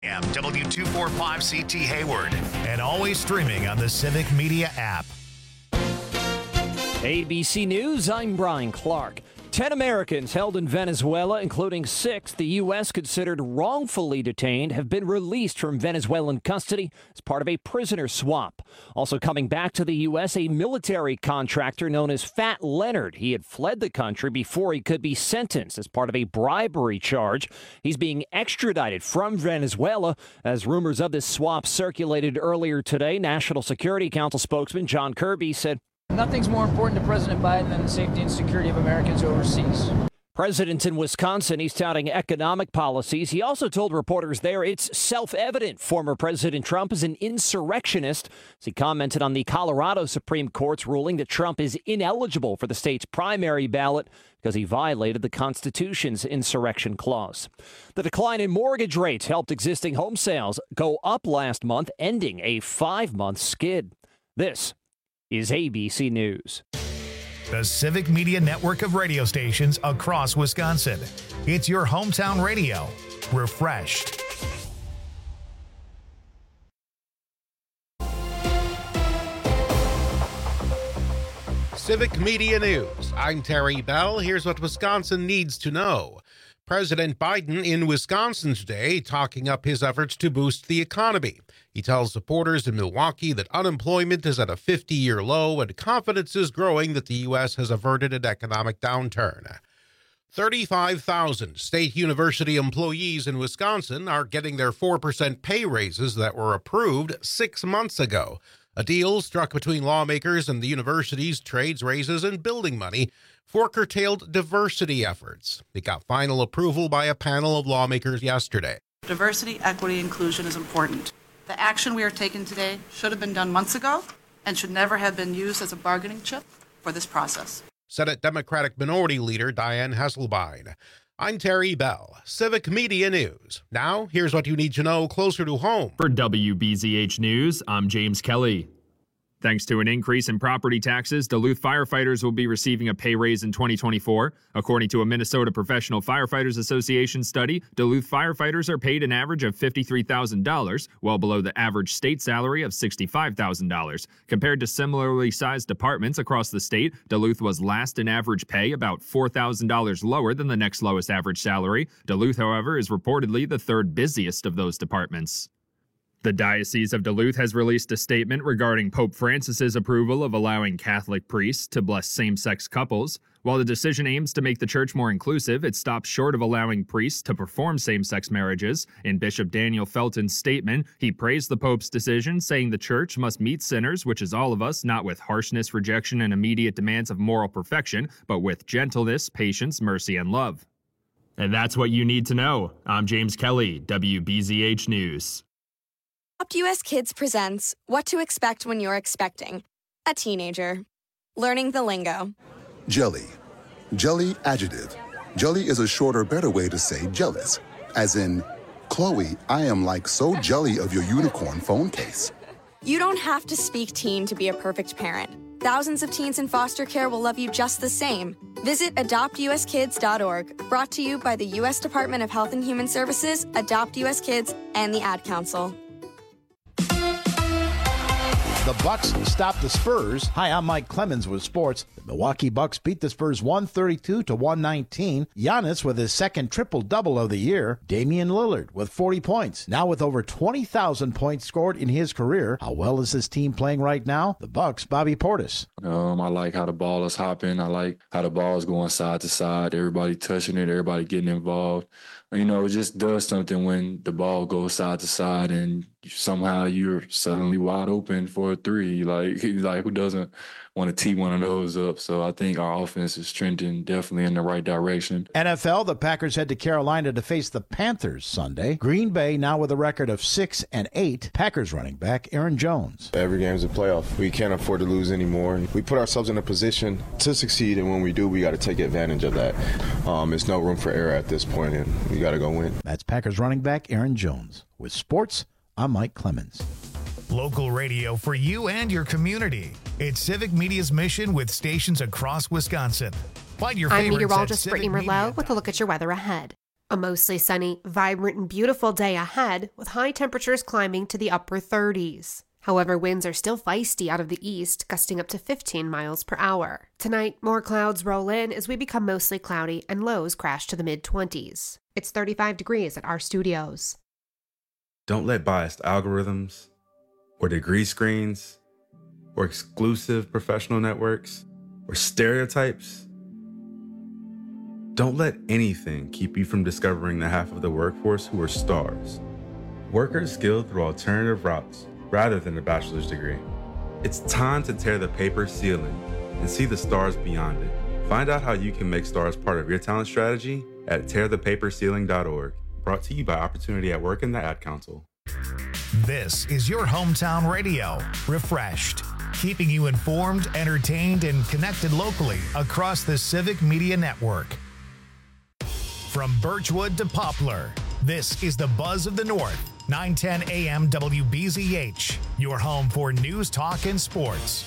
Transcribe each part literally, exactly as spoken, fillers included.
W two forty-five C T Hayward, and always streaming on the Civic Media app. A B C News, I'm Brian Clark. Ten Americans held in Venezuela, including six the U S considered wrongfully detained, have been released from Venezuelan custody as part of a prisoner swap. Also coming back to the U S, a military contractor known as Fat Leonard. He had fled the country before he could be sentenced as part of a bribery charge. He's being extradited from Venezuela as rumors of this swap circulated earlier today. National Security Council spokesman John Kirby said, "Nothing's more important to President Biden than the safety and security of Americans overseas." President in Wisconsin, he's touting economic policies. He also told reporters there it's self-evident former President Trump is an insurrectionist, as he commented on the Colorado Supreme Court's ruling that Trump is ineligible for the state's primary ballot because he violated the Constitution's insurrection clause. The decline in mortgage rates helped existing home sales go up last month, ending a five-month skid. This is A B C News. The Civic Media network of radio stations across Wisconsin. It's your hometown radio. Refreshed. Civic Media News. I'm Terry Bell. Here's what Wisconsin needs to know. President Biden in Wisconsin today talking up his efforts to boost the economy. He tells supporters in Milwaukee that unemployment is at a fifty-year low and confidence is growing that the U S has averted an economic downturn. thirty-five thousand state university employees in Wisconsin are getting their four percent pay raises that were approved six months ago. A deal struck between lawmakers and the university's trades raises and building money for curtailed diversity efforts. It got final approval by a panel of lawmakers yesterday. Diversity, equity, inclusion is important. The action we are taking today should have been done months ago and should never have been used as a bargaining chip for this process. Senate Democratic Minority Leader Dianne Hasselbein. I'm Terry Bell, Civic Media News. Now, here's what you need to know closer to home. For W B Z H News, I'm James Kelly. Thanks to an increase in property taxes, Duluth firefighters will be receiving a pay raise in twenty twenty-four. According to a Minnesota Professional Firefighters Association study, Duluth firefighters are paid an average of fifty-three thousand dollars, well below the average state salary of sixty-five thousand dollars. Compared to similarly sized departments across the state, Duluth was last in average pay, about four thousand dollars lower than the next lowest average salary. Duluth, however, is reportedly the third busiest of those departments. The Diocese of Duluth has released a statement regarding Pope Francis's approval of allowing Catholic priests to bless same-sex couples. While the decision aims to make the church more inclusive, it stops short of allowing priests to perform same-sex marriages. In Bishop Daniel Felton's statement, he praised the Pope's decision, saying the church must meet sinners, which is all of us, not with harshness, rejection, and immediate demands of moral perfection, but with gentleness, patience, mercy, and love. And that's what you need to know. I'm James Kelly, W B Z H News. Adopt U S Kids presents What to Expect When You're Expecting a Teenager. Learning the lingo. Jelly. Jelly adjective. Jelly is a shorter, better way to say jealous. As in, Chloe, I am like so jelly of your unicorn phone case. You don't have to speak teen to be a perfect parent. Thousands of teens in foster care will love you just the same. Visit adopt u s kids dot org. Brought to you by the U S Department of Health and Human Services, Adopt U S Kids, and the Ad Council. The Bucks stop the Spurs. Hi, I'm Mike Clemens with sports. The Milwaukee Bucks beat the Spurs one thirty-two to one nineteen. Giannis with his second triple-double of the year. Damian Lillard with forty points. Now with over twenty thousand points scored in his career. How well is his team playing right now? The Bucks, Bobby Portis. Um, I like how the ball is hopping. I like how the ball is going side to side. Everybody touching it. Everybody getting involved. You know, it just does something when the ball goes side to side and somehow you're suddenly wide open for a three. Like, like who doesn't want to tee one of those up? So I think our offense is trending definitely in the right direction. N F L, the Packers head to Carolina to face the Panthers Sunday. Green Bay now with a record of six and eight. Packers running back Aaron Jones. Every game's a playoff. We can't afford to lose anymore. We put ourselves in a position to succeed, and when we do, we got to take advantage of that. Um, there's no room for error at this point, and we got to go win. That's Packers running back Aaron Jones. With sports, I'm Mike Clemens. Local radio for you and your community. It's Civic Media's mission with stations across Wisconsin. Find your I'm favorites meteorologist at Brittany Merlot with a look at your weather ahead. A mostly sunny, vibrant, and beautiful day ahead, with high temperatures climbing to the upper thirties. However, winds are still feisty out of the east, gusting up to fifteen miles per hour. Tonight, more clouds roll in as we become mostly cloudy and lows crash to the mid-twenties. It's thirty-five degrees at our studios. Don't let biased algorithms, or degree screens, or exclusive professional networks, or stereotypes. Don't let anything keep you from discovering the half of the workforce who are stars. Workers skilled through alternative routes rather than a bachelor's degree. It's time to tear the paper ceiling and see the stars beyond it. Find out how you can make stars part of your talent strategy at tear the paper ceiling dot org. Brought to you by Opportunity at Work and the Ad Council. This is your hometown radio, Refreshed, keeping you informed, entertained, and connected locally across the Civic Media Network. From Birchwood to Poplar, this is the Buzz of the North, nine ten A M W B Z H, your home for news, talk, and sports.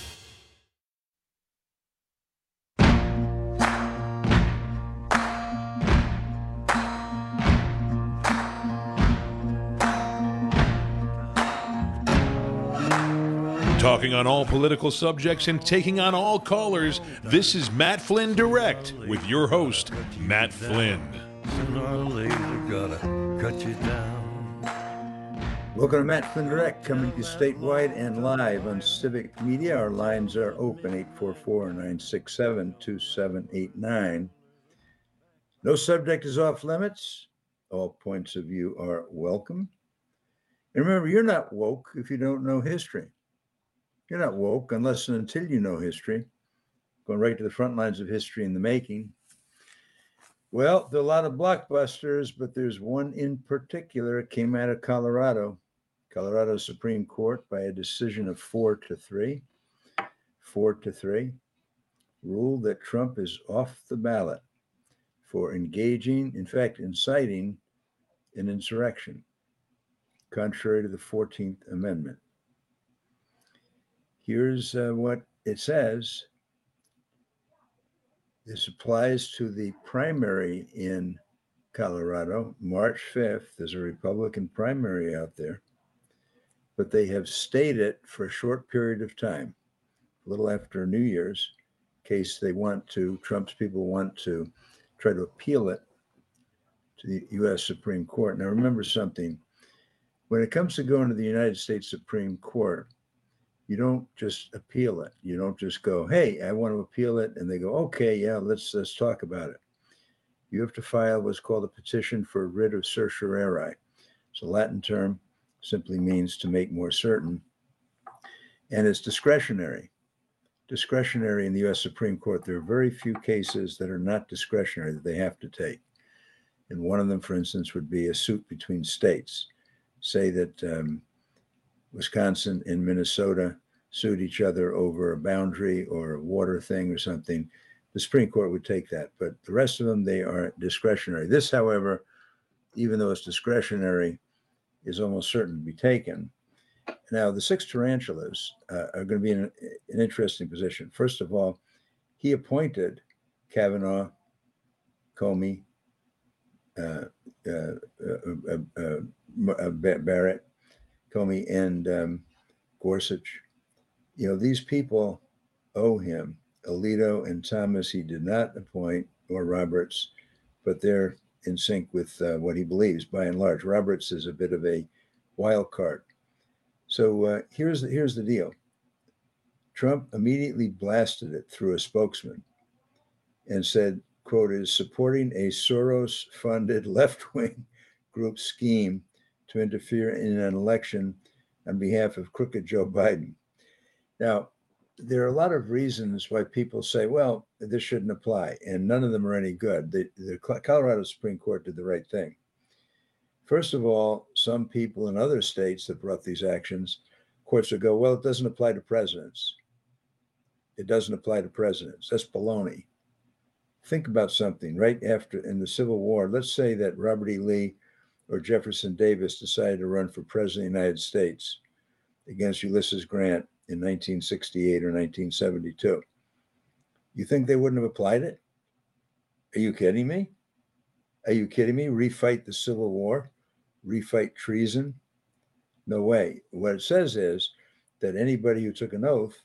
Talking on all political subjects and taking on all callers, this is Matt Flynn Direct with your host, Matt Flynn. Sooner or later, gotta cut you down. Welcome to Matt Flynn Direct, coming to you statewide and live on Civic Media. Our lines are open, eight four four, nine six seven, two seven eight nine. No subject is off limits. All points of view are welcome. And remember, you're not woke if you don't know history. You're not woke unless and until you know history. Going right to the front lines of history in the making. Well, there are a lot of blockbusters, but there's one in particular. It came out of Colorado. Colorado Supreme Court, by a decision of four to three, four to three, ruled that Trump is off the ballot for engaging, in fact, inciting an insurrection, contrary to the fourteenth Amendment. Here's uh, what it says. This applies to the primary in Colorado, March fifth. There's a Republican primary out there, but they have stayed it for a short period of time, a little after New Year's, in case they want to, Trump's people want to try to appeal it to the U S Supreme Court. Now, remember something. When it comes to going to the United States Supreme Court, you don't just appeal it. You don't just go, hey, I want to appeal it. And they go, okay, yeah, let's let's talk about it. You have to file what's called a petition for writ of certiorari. It's a Latin term, simply means to make more certain. And it's discretionary. Discretionary in the U S Supreme Court. There are very few cases that are not discretionary that they have to take. And one of them, for instance, would be a suit between states. Say that um, Wisconsin and Minnesota sued each other over a boundary or a water thing or something. The Supreme Court would take that, but the rest of them, they are discretionary. This, however, even though it's discretionary, is almost certain to be taken. Now, the six tarantulas uh, are going to be in an interesting position. First of all, he appointed Kavanaugh, Comey, uh, uh, uh, uh, uh, Barrett, Comey, and um, Gorsuch. You know, these people owe him. Alito and Thomas he did not appoint, or Roberts, but they're in sync with uh, what he believes, by and large. Roberts is a bit of a wild card. So uh, here's, the, here's the deal. Trump immediately blasted it through a spokesman and said, quote, is supporting a Soros-funded left-wing group scheme to interfere in an election on behalf of crooked Joe Biden. Now, there are a lot of reasons why people say, well, this shouldn't apply, and none of them are any good. The, the Colorado Supreme Court did the right thing. First of all, some people in other states that brought these actions, courts would go, well, it doesn't apply to presidents. It doesn't apply to presidents. That's baloney. Think about something. Right after, in the Civil War, let's say that Robert E. Lee or Jefferson Davis decided to run for president of the United States against Ulysses Grant in nineteen sixty-eight or nineteen seventy-two. You think they wouldn't have applied it? Are you kidding me? Are you kidding me? Refight the Civil War? Refight treason? No way. What it says is that anybody who took an oath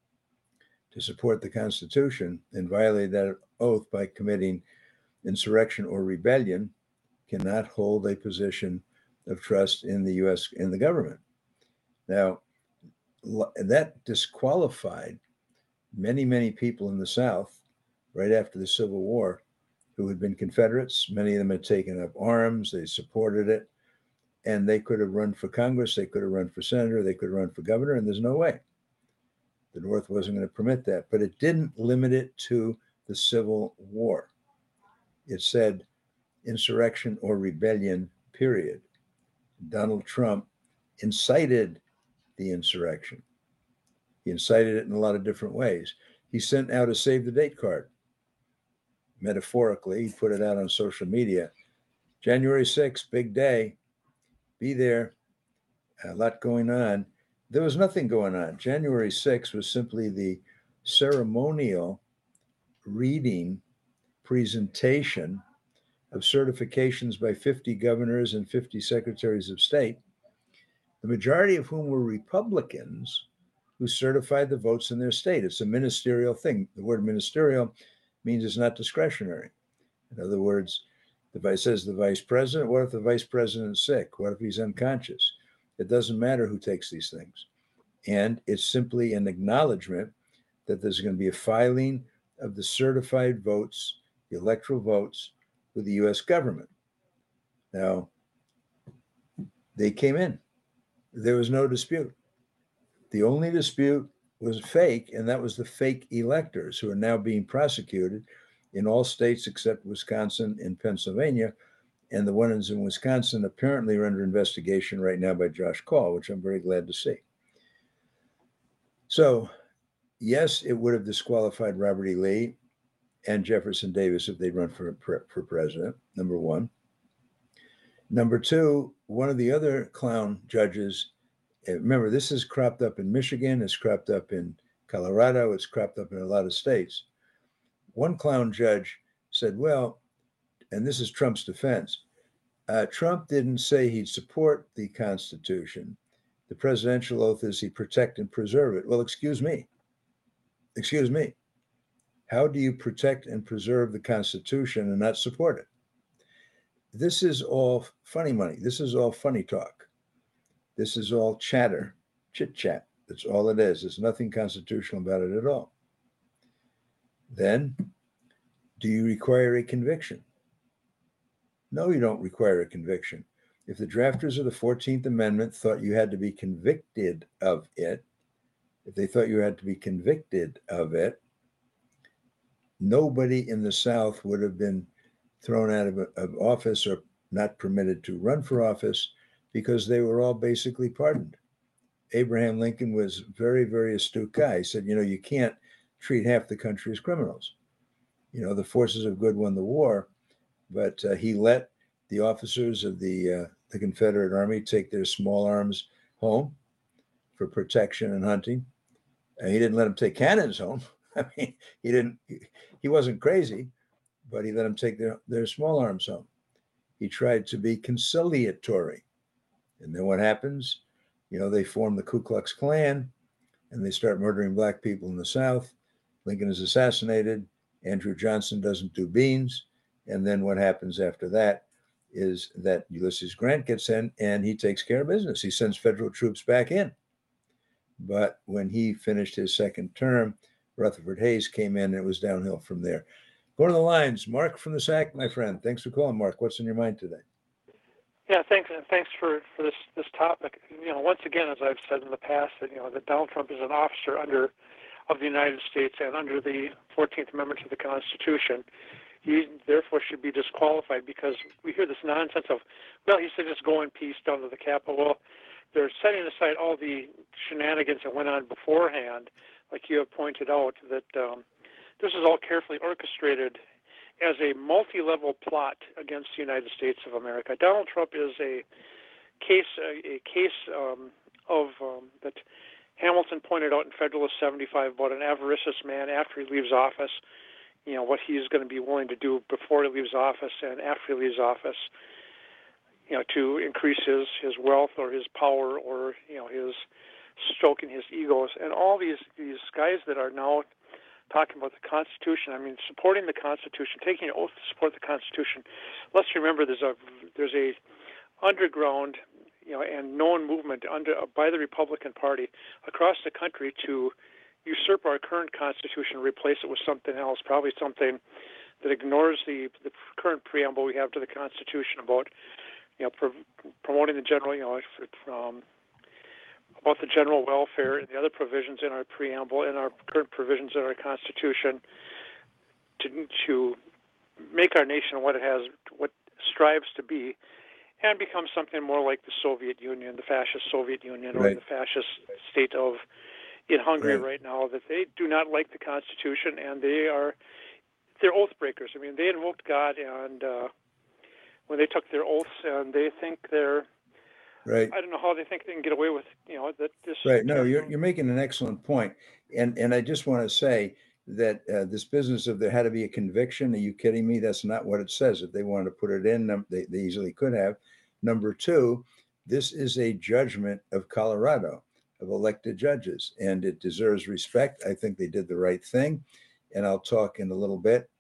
to support the Constitution and violate that oath by committing insurrection or rebellion cannot hold a position of trust in the U S in the government. Now, that disqualified many, many people in the South right after the Civil War who had been Confederates. Many of them had taken up arms, they supported it, and they could have run for Congress, they could have run for senator, they could have run for governor, and there's no way. The North wasn't going to permit that, but it didn't limit it to the Civil War. It said insurrection or rebellion, period. Donald Trump incited the insurrection. He incited it in a lot of different ways. He sent out a save the date card. Metaphorically, he put it out on social media. January sixth, big day. Be there. A lot going on. There was nothing going on. January sixth was simply the ceremonial reading presentation of certifications by fifty governors and fifty secretaries of state, the majority of whom were Republicans who certified the votes in their state. It's a ministerial thing. The word ministerial means it's not discretionary. In other words, the vice says the vice president. What if the vice president's sick? What if he's unconscious? It doesn't matter who takes these things. And it's simply an acknowledgement that there's going to be a filing of the certified votes, the electoral votes, with the U S government. Now, they came in. There was no dispute. The only dispute was fake, and that was the fake electors who are now being prosecuted in all states except Wisconsin and Pennsylvania. And the ones in Wisconsin apparently are under investigation right now by Josh Kaul, which I'm very glad to see. So, yes, it would have disqualified Robert E. Lee and Jefferson Davis if they'd run for, for president, number one. Number two, one of the other clown judges, remember, this is cropped up in Michigan, it's cropped up in Colorado, it's cropped up in a lot of states. One clown judge said, well, and this is Trump's defense, uh, Trump didn't say he'd support the Constitution. The presidential oath is he protect and preserve it. Well, excuse me. Excuse me. How do you protect and preserve the Constitution and not support it? This is all funny money. This is all funny talk. This is all chatter, chit chat. That's all it is. There's nothing constitutional about it at all. Then, do you require a conviction? No, you don't require a conviction. If the drafters of the fourteenth Amendment thought you had to be convicted of it, if they thought you had to be convicted of it, nobody in the South would have been thrown out of, of office or not permitted to run for office because they were all basically pardoned. Abraham Lincoln was a very, very astute guy. He said, you know, you can't treat half the country as criminals. You know, the forces of good won the war, but uh, he let the officers of the uh, the Confederate Army take their small arms home for protection and hunting. And he didn't let them take cannons home. I mean, he didn't, he wasn't crazy, but he let them take their, their small arms home. He tried to be conciliatory. And then what happens? You know, they form the Ku Klux Klan and they start murdering black people in the South. Lincoln is assassinated. Andrew Johnson doesn't do beans. And then what happens after that is that Ulysses Grant gets in and he takes care of business. He sends federal troops back in. But when he finished his second term, Rutherford Hayes came in and it was downhill from there. Go to the lines. Mark from the S A C, my friend. Thanks for calling, Mark. What's in your mind today? Yeah, thanks. And thanks for, for this, this topic. You know, once again, as I've said in the past, that, you know, that Donald Trump is an officer under of the United States and under the fourteenth Amendment to the Constitution. He therefore should be disqualified because we hear this nonsense of, well, he said just go in peace down to the Capitol. Well, they're setting aside all the shenanigans that went on beforehand, like you have pointed out, that um, this is all carefully orchestrated as a multi-level plot against the United States of America. Donald Trump is a case, a, a case um, of um, that Hamilton pointed out in Federalist seventy-five about an avaricious man after he leaves office. you know, what he's going to be willing to do before he leaves office and after he leaves office, you know, to increase his, his wealth or his power or, you know, his stroking his egos. And all these, these guys that are now talking about the Constitution, I mean, supporting the Constitution, taking an oath to support the Constitution. Let's remember there's a there's a underground, you know, and known movement under by the Republican Party across the country to usurp our current Constitution and replace it with something else, probably something that ignores the the current preamble we have to the Constitution about, you know, pro- promoting the general, you know, um, about the general welfare and the other provisions in our preamble and our current provisions in our Constitution to to make our nation what it has, what strives to be, and become something more like the Soviet Union, the fascist Soviet Union, right. or the fascist state of in Hungary right. right now. That they do not like the Constitution and they are they're oath breakers. I mean, they invoked God, and uh, when they took their oaths, and they think they're right. I don't know how they think they can get away with, you know, that this. Right. No, you're you're making an excellent point, and and I just want to say that uh, this business of there had to be a conviction. Are you kidding me? That's not what it says. If they wanted to put it in, um, they, they easily could have. Number two, this is a judgment of Colorado, of elected judges, and it deserves respect. I think they did the right thing, and I'll talk in a little bit.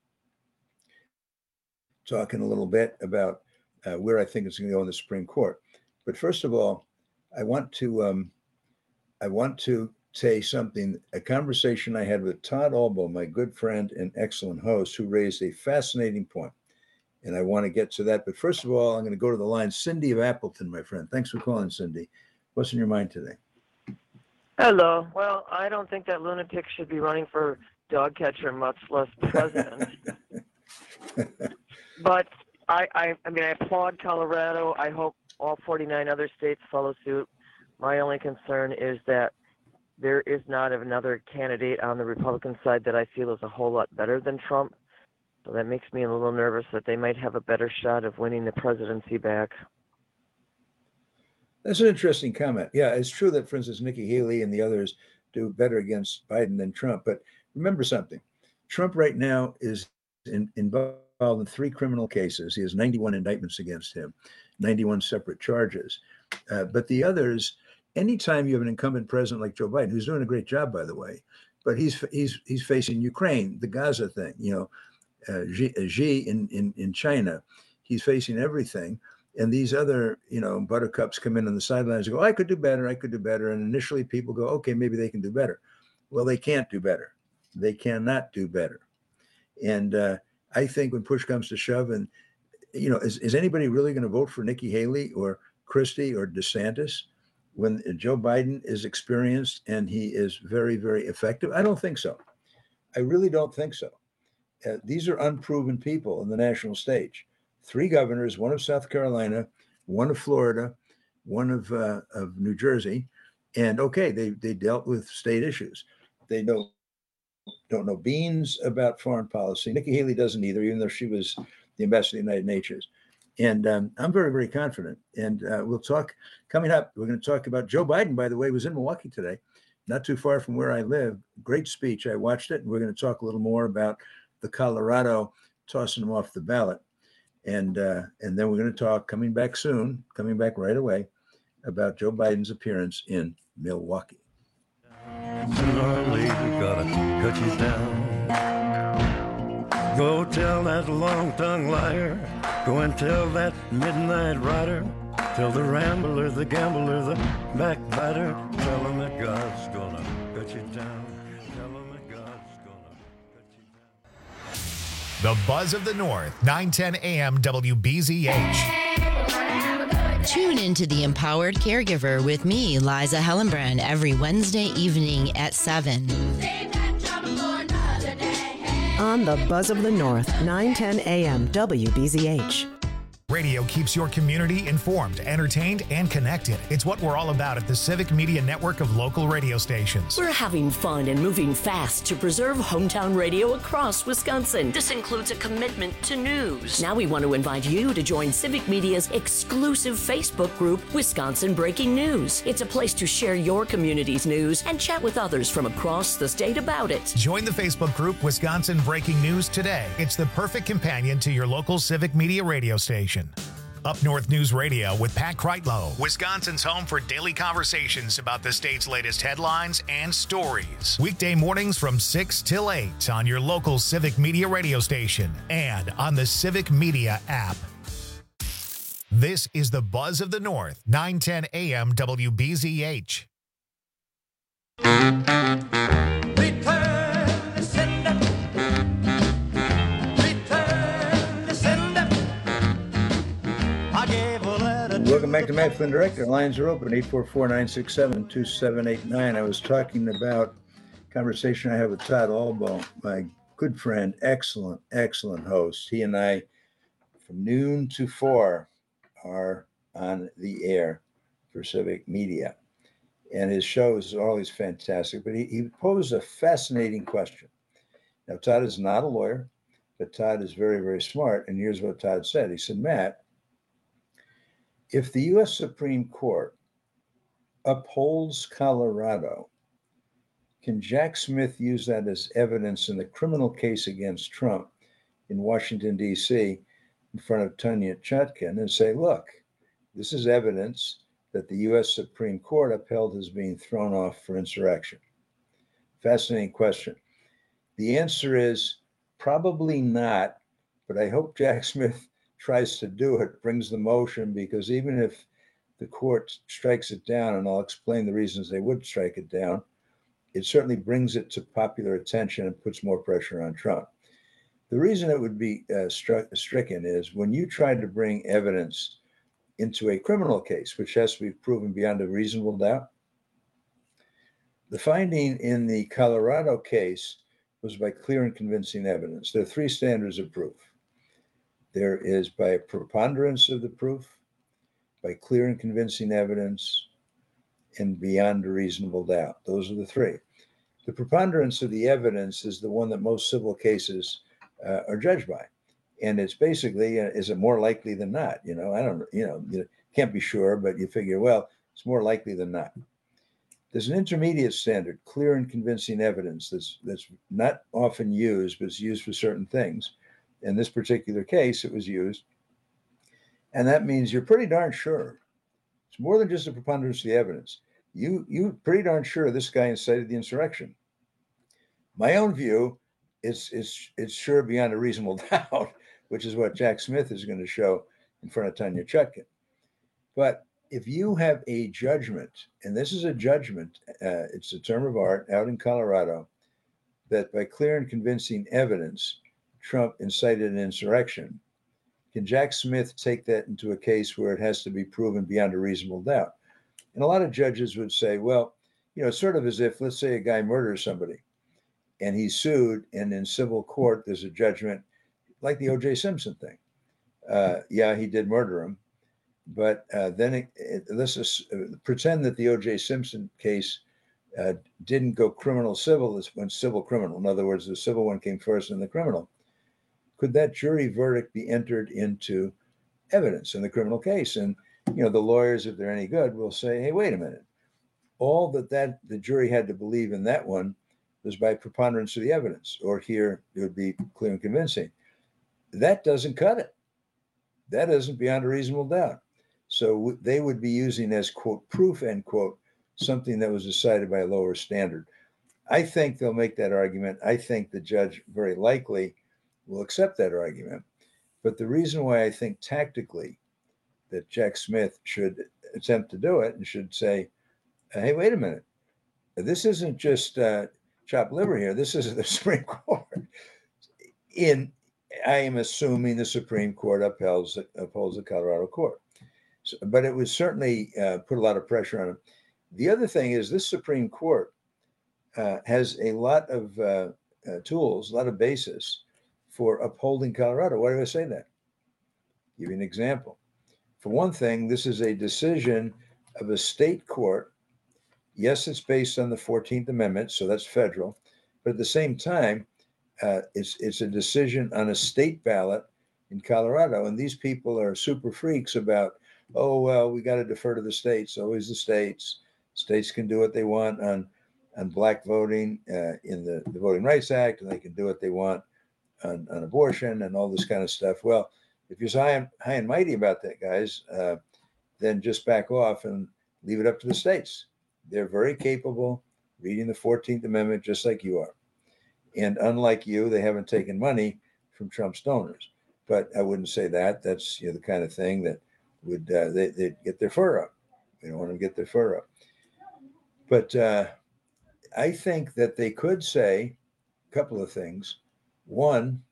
Talk in a little bit about uh, where I think it's going to go in the Supreme Court. But first of all, I want to um, I want to say something, a conversation I had with Todd Albo, my good friend and excellent host, who raised a fascinating point. And I want to get to that. But first of all, I'm going to go to the line. Cindy of Appleton, my friend. Thanks for calling, Cindy. What's in your mind today? Hello. Well, I don't think that lunatic should be running for dog catcher, much less president. But I, I, I mean, I applaud Colorado. I hope all forty-nine other states follow suit. My only concern is that there is not another candidate on the Republican side that I feel is a whole lot better than Trump. So that makes me a little nervous that they might have a better shot of winning the presidency back. That's an interesting comment. Yeah, it's true that, for instance, Nikki Haley and the others do better against Biden than Trump. But remember something. Trump right now is in, involved in three criminal cases. He has ninety-one indictments against him, ninety-one separate charges. Uh, but the others, anytime you have an incumbent president like Joe Biden, who's doing a great job, by the way, but he's he's he's facing Ukraine, the Gaza thing, you know, uh, Xi, Xi in, in, in China, he's facing everything. And these other, you know, buttercups come in on the sidelines and go, I could do better, I could do better. And initially people go, okay, maybe they can do better. Well, they can't do better. They cannot do better. And uh, I think when push comes to shove, and, you know, is, is anybody really going to vote for Nikki Haley or Christie or DeSantis when Joe Biden is experienced and he is very, very effective? I don't think so. I really don't think so. Uh, these are unproven people on the national stage. Three governors, one of South Carolina, one of Florida, one of uh, of New Jersey, and okay, they they dealt with state issues. They know don't know beans about foreign policy. Nikki Haley doesn't either, even though she was the ambassador to the United Nations. And um, I'm very, very confident. And uh, we'll talk coming up. We're going to talk about Joe Biden, by the way, was in Milwaukee today, not too far from where I live. Great speech. I watched it. And we're going to talk a little more about the Colorado tossing him off the ballot. And uh, and then we're going to talk, coming back soon, coming back right away, about Joe Biden's appearance in Milwaukee. Sooner or later, gotta cut you down. Go tell that long-tongued liar. Go and tell that midnight rider. Tell the rambler, the gambler, the backbiter. Tell him that God's gonna cut you down. Tell him that God's gonna cut you down. The Buzz of the North, nine ten A M W B Z H. Tune into The Empowered Caregiver with me, Liza Hellenbrand, every Wednesday evening at seven. On the Buzz of the North, nine ten A M W B Z H. Radio keeps your community informed, entertained, and connected. It's what we're all about at the Civic Media Network of local radio stations. We're having fun and moving fast to preserve hometown radio across Wisconsin. This includes a commitment to news. Now we want to invite you to join Civic Media's exclusive Facebook group, Wisconsin Breaking News. It's a place to share your community's news and chat with others from across the state about it. Join the Facebook group Wisconsin Breaking News today. It's the perfect companion to your local Civic Media radio station. Up North News Radio with Pat Kreitlow, Wisconsin's home for daily conversations about the state's latest headlines and stories. Weekday mornings from six till eight on your local Civic Media radio station and on the Civic Media app. This is the Buzz of the North, nine ten A M W B Z H. Welcome back to Matt Flynn Direct. Our lines are open, eight four four, nine six seven, two seven eight nine. I was talking about a conversation I had with Todd Albo, my good friend, excellent, excellent host. He and I, from noon to four, are on the air for Civic Media. And his show is always fantastic, but he, he posed a fascinating question. Now, Todd is not a lawyer, but Todd is very, very smart. And here's what Todd said. He said, Matt, if the U S Supreme Court upholds Colorado, can Jack Smith use that as evidence in the criminal case against Trump in Washington, D C, in front of Tanya Chutkan and say, look, this is evidence that the U S Supreme Court upheld his being thrown off for insurrection? Fascinating question. The answer is probably not, but I hope Jack Smith tries to do it, brings the motion, because even if the court strikes it down, and I'll explain the reasons they would strike it down, it certainly brings it to popular attention and puts more pressure on Trump. The reason it would be uh, struck, stricken is when you try to bring evidence into a criminal case, which has to be proven beyond a reasonable doubt. The finding in the Colorado case was by clear and convincing evidence. There are three standards of proof. There is by a preponderance of the proof, by clear and convincing evidence, and beyond a reasonable doubt. Those are the three. The preponderance of the evidence is the one that most civil cases uh, are judged by. And it's basically, uh, is it more likely than not? You know, I don't, you know, you can't be sure, but you figure, well, it's more likely than not. There's an intermediate standard, clear and convincing evidence that's that's not often used, but it's used for certain things. In this particular case, it was used. And that means you're pretty darn sure. It's more than just a preponderance of the evidence. You, you're pretty darn sure this guy incited the insurrection. My own view is, is it's sure beyond a reasonable doubt, which is what Jack Smith is going to show in front of Tanya Chutkan. But if you have a judgment, and this is a judgment, uh, it's a term of art out in Colorado, that by clear and convincing evidence, Trump incited an insurrection, can Jack Smith take that into a case where it has to be proven beyond a reasonable doubt? And a lot of judges would say, well, you know, it's sort of as if, let's say a guy murders somebody and he's sued, and in civil court, there's a judgment like the O J Simpson thing. Uh, yeah, he did murder him, but uh, then it, it, let's just, uh, pretend that the O J Simpson case uh, didn't go criminal civil, it went civil criminal. In other words, the civil one came first and the criminal. Could that jury verdict be entered into evidence in the criminal case? And, you know, the lawyers, if they're any good, will say, hey, wait a minute. All that, that the jury had to believe in that one was by preponderance of the evidence, or here it would be clear and convincing. That doesn't cut it. That isn't beyond a reasonable doubt. So w- they would be using as, quote, proof, end quote, something that was decided by a lower standard. I think they'll make that argument. I think the judge very likely will accept that argument. But the reason why I think tactically that Jack Smith should attempt to do it and should say, hey, wait a minute. This isn't just uh, chopped liver here. This is the Supreme Court. In, I am assuming the Supreme Court upholds, upholds the Colorado court. So, but it would certainly uh, put a lot of pressure on him. The other thing is this Supreme Court uh, has a lot of uh, uh, tools, a lot of basis for upholding Colorado. Why do I say that? Give you an example. For one thing, this is a decision of a state court. Yes, it's based on the fourteenth Amendment, so that's federal. But at the same time, uh, it's it's a decision on a state ballot in Colorado. And these people are super freaks about, oh, well, we got to defer to the states, always the states. States can do what they want on, on black voting uh, in the, the Voting Rights Act, and they can do what they want on, on abortion and all this kind of stuff. Well, if you're high and, high and mighty about that, guys, uh, then just back off and leave it up to the states. They're very capable reading the fourteenth Amendment just like you are. And unlike you, they haven't taken money from Trump's donors. But I wouldn't say that. That's, you know, the kind of thing that would uh, they, they'd get their fur up. We don't want them to get their fur up. But uh, I think that they could say a couple of things. One,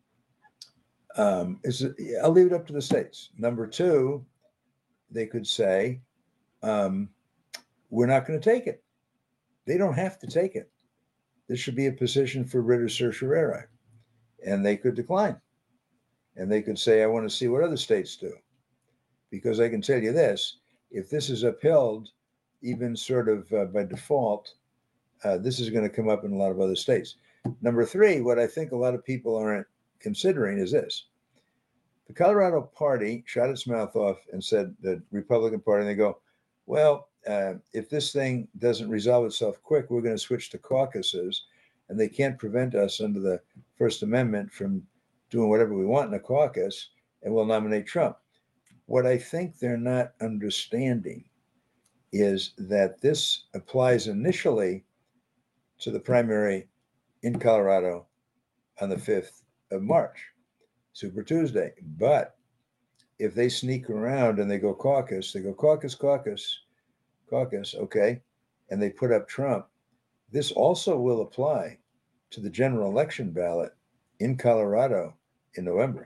um, is I'll leave it up to the states. Number two, they could say, um, we're not going to take it. They don't have to take it. This should be a position for writ of certiorari, and they could decline. And they could say, I want to see what other states do. Because I can tell you this, if this is upheld, even sort of uh, by default, uh, this is going to come up in a lot of other states. Number three, what I think a lot of people aren't considering is this. The Colorado Party shot its mouth off and said, the Republican Party, and they go, well, uh, if this thing doesn't resolve itself quick, we're going to switch to caucuses, and they can't prevent us under the First Amendment from doing whatever we want in a caucus, and we'll nominate Trump. What I think they're not understanding is that this applies initially to the primary in Colorado on the fifth of March, Super Tuesday. But if they sneak around and they go caucus, they go caucus, caucus, caucus, okay, and they put up Trump, this also will apply to the general election ballot in Colorado in November.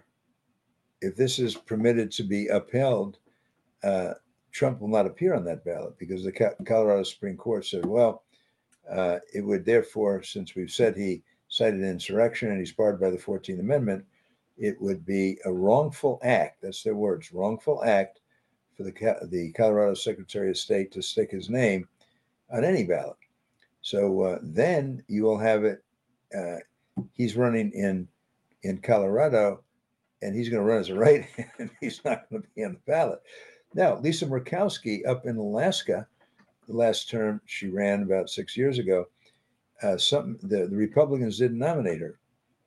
If this is permitted to be upheld, uh, Trump will not appear on that ballot because the Colorado Supreme Court said, well, uh, it would therefore, since we've said he cited insurrection and he's barred by the fourteenth Amendment, it would be a wrongful act, that's their words, wrongful act for the, the Colorado Secretary of State to stick his name on any ballot. So uh, then you will have it, uh, he's running in, in Colorado, and he's going to run as a right-hand. He's not going to be on the ballot. Now, Lisa Murkowski up in Alaska, the last term she ran about six years ago, uh, some the, the Republicans didn't nominate her.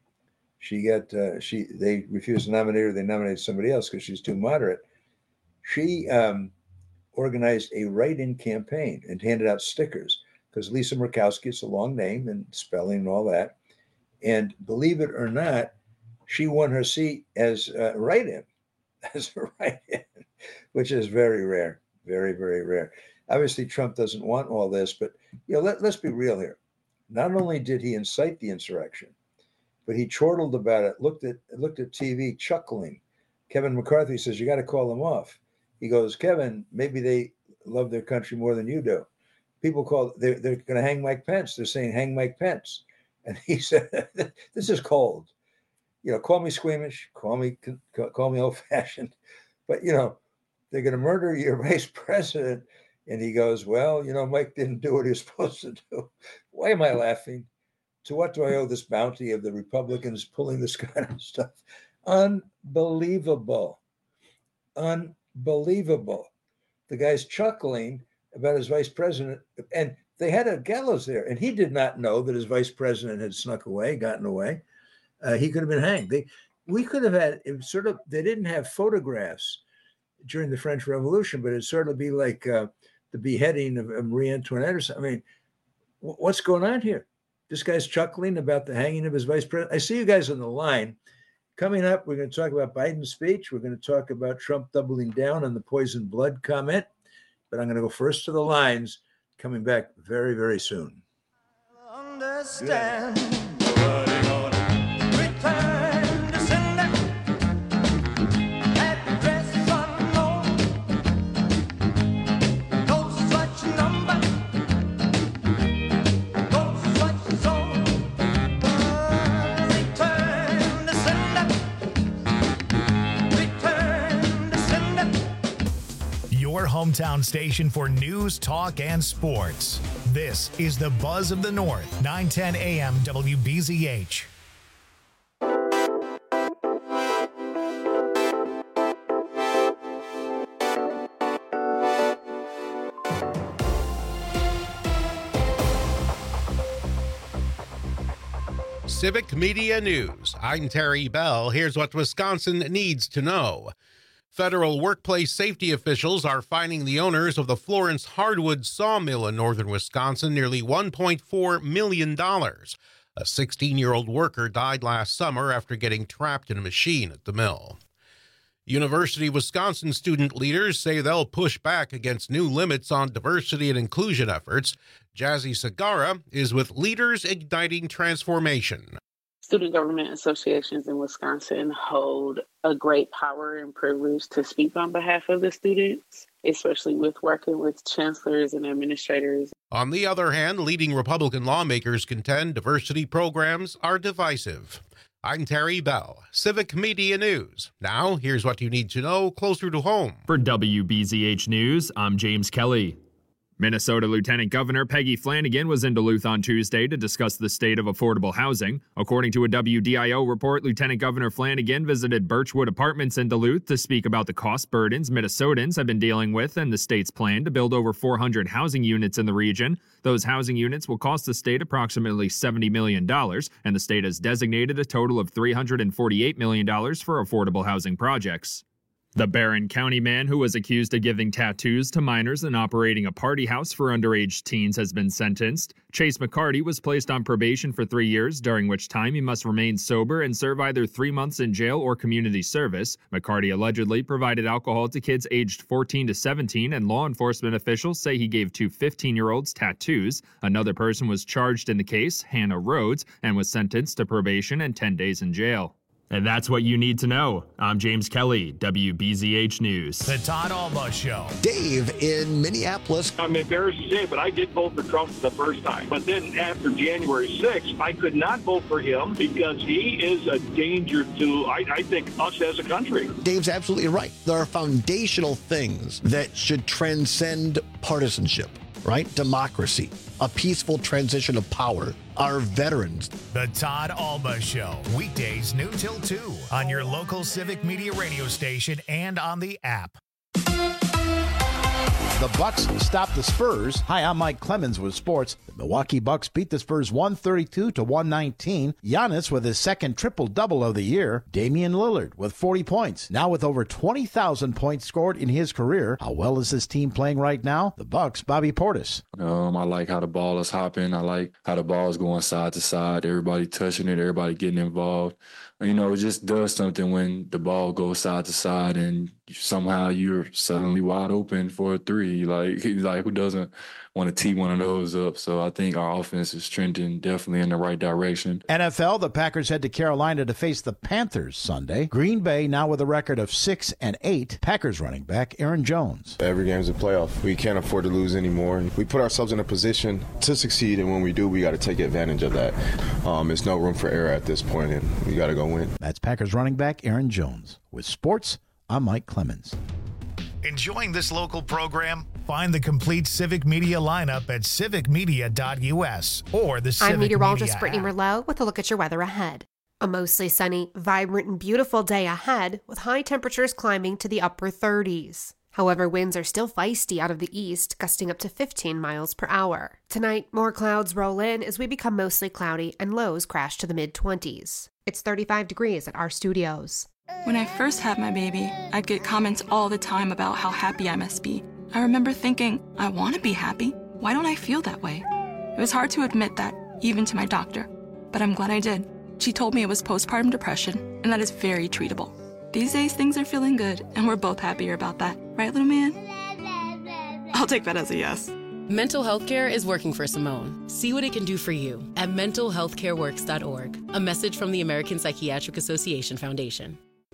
She got uh, she they refused to nominate her. They nominated somebody else because she's too moderate. She um, organized a write-in campaign and handed out stickers because Lisa Murkowski, it's a long name and spelling and all that. And believe it or not, she won her seat as a write-in, as a write-in, which is very rare, very, very rare. Obviously, Trump doesn't want all this, but you know, let, let's be real here. Not only did he incite the insurrection, but he chortled about it, looked at looked at T V, chuckling. Kevin McCarthy says, you got to call them off. He goes, Kevin, maybe they love their country more than you do. People call, they're, they're going to hang Mike Pence. They're saying, hang Mike Pence. And he said, this is cold. You know, call me squeamish, call me call me old-fashioned, but, you know, they're going to murder your vice president. And he goes, well, you know, Mike didn't do what he was supposed to do. Why am I laughing? To what do I owe this bounty of the Republicans pulling this kind of stuff? Unbelievable. Unbelievable. The guy's chuckling about his vice president. And they had a gallows there. And he did not know that his vice president had snuck away, gotten away. Uh, he could have been hanged. They, we could have had it sort of, they didn't have photographs during the French Revolution, but it'd sort of be like uh, the beheading of, of Marie Antoinette or something. I mean, w- what's going on here? This guy's chuckling about the hanging of his vice president. I see you guys on the line. Coming up, we're going to talk about Biden's speech. We're going to talk about Trump doubling down on the poison blood comment. But I'm going to go first to the lines, coming back very, very soon. Understand. Return hometown station for news, talk, and sports. This is the Buzz of the North, nine ten A M W B Z H. Civic Media News. I'm Terry Bell. Here's what Wisconsin needs to know. Federal workplace safety officials are fining the owners of the Florence Hardwood Sawmill in northern Wisconsin nearly one point four million dollars. A sixteen-year-old worker died last summer after getting trapped in a machine at the mill. University of Wisconsin student leaders say they'll push back against new limits on diversity and inclusion efforts. Jazzy Sagara is with Leaders Igniting Transformation. Student government associations in Wisconsin hold a great power and privilege to speak on behalf of the students, especially with working with chancellors and administrators. On the other hand, leading Republican lawmakers contend diversity programs are divisive. I'm Terry Bell, Civic Media News. Now, here's what you need to know closer to home. For W B Z H News, I'm James Kelly. Minnesota Lieutenant Governor Peggy Flanagan was in Duluth on Tuesday to discuss the state of affordable housing. According to a W D I O report, Lieutenant Governor Flanagan visited Birchwood Apartments in Duluth to speak about the cost burdens Minnesotans have been dealing with and the state's plan to build over four hundred housing units in the region. Those housing units will cost the state approximately seventy million dollars, and the state has designated a total of three hundred forty-eight million dollars for affordable housing projects. The Barron County man who was accused of giving tattoos to minors and operating a party house for underage teens has been sentenced. Chase McCarty was placed on probation for three years, during which time he must remain sober and serve either three months in jail or community service. McCarty allegedly provided alcohol to kids aged fourteen to seventeen, and law enforcement officials say he gave two fifteen-year-olds tattoos. Another person was charged in the case, Hannah Rhodes, and was sentenced to probation and ten days in jail. And that's what you need to know. I'm James Kelly, W B Z H News. The Todd Alba Show. Dave in Minneapolis. I'm embarrassed to say, but I did vote for Trump the first time. But then after January sixth, I could not vote for him because he is a danger to, I, I think, us as a country. Dave's absolutely right. There are foundational things that should transcend partisanship, right? Democracy, a peaceful transition of power, our veterans. The Todd Alba Show, weekdays noon till two on your local Civic Media radio station and on the app. The Bucks stopped the Spurs. Hi, I'm Mike Clemens with sports. The Milwaukee Bucks beat the Spurs one thirty-two to one nineteen. Giannis with his second triple-double of the year. Damian Lillard with forty points. Now with over twenty thousand points scored in his career. How well is this team playing right now? The Bucks, Bobby Portis. Um, I like how the ball is hopping. I like how the ball is going side to side. Everybody touching it. Everybody getting involved. You know, it just does something when the ball goes side to side and somehow you're suddenly wide open for a three. Like, like who doesn't want to tee one of those up? So I think our offense is trending definitely in the right direction. N F L, the Packers head to Carolina to face the Panthers Sunday. Green Bay now with a record of six and eight. Packers running back Aaron Jones. Every game's a playoff. We can't afford to lose anymore. We put ourselves in a position to succeed, and when we do, we got to take advantage of that. Um, there's no room for error at this point, and we got to go win. That's Packers running back Aaron Jones. With sports, I'm Mike Clemens. Enjoying this local program? Find the complete Civic Media lineup at civic media dot u s or the Civic I'm meteorologist Media Brittany app. Merlot with a look at your weather ahead. A mostly sunny, vibrant, and beautiful day ahead with high temperatures climbing to the upper thirties. However, winds are still feisty out of the east, gusting up to fifteen miles per hour. Tonight, more clouds roll in as we become mostly cloudy and lows crash to the mid-twenties. It's thirty-five degrees at our studios. When I first had my baby, I'd get comments all the time about how happy I must be. I remember thinking, I want to be happy. Why don't I feel that way? It was hard to admit that, even to my doctor. But I'm glad I did. She told me it was postpartum depression, and that is very treatable. These days, things are feeling good, and we're both happier about that. Right, little man? I'll take that as a yes. Mental health care is working for Simone. See what it can do for you at mental health care works dot org. A message from the American Psychiatric Association Foundation.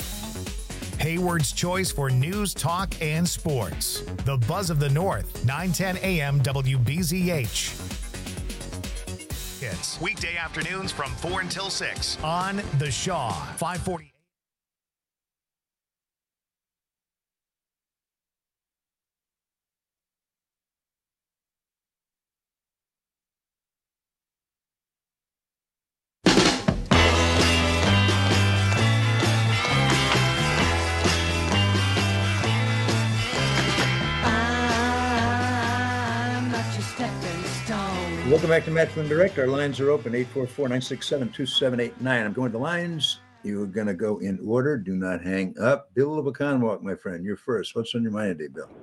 Hayward's choice for news, talk, and sports. The Buzz of the North, nine ten A M W B Z H. It's weekday afternoons from four until six on The Shaw, five forty. stepping stone. Welcome back to Matt Flynn Direct. Our lines are open, eight four four, nine six seven, two seven eight nine. I'm going to lines. You're going to go in order. Do not hang up. Bill of Oconomowoc, my friend, you're first. What's on your mind today, Bill?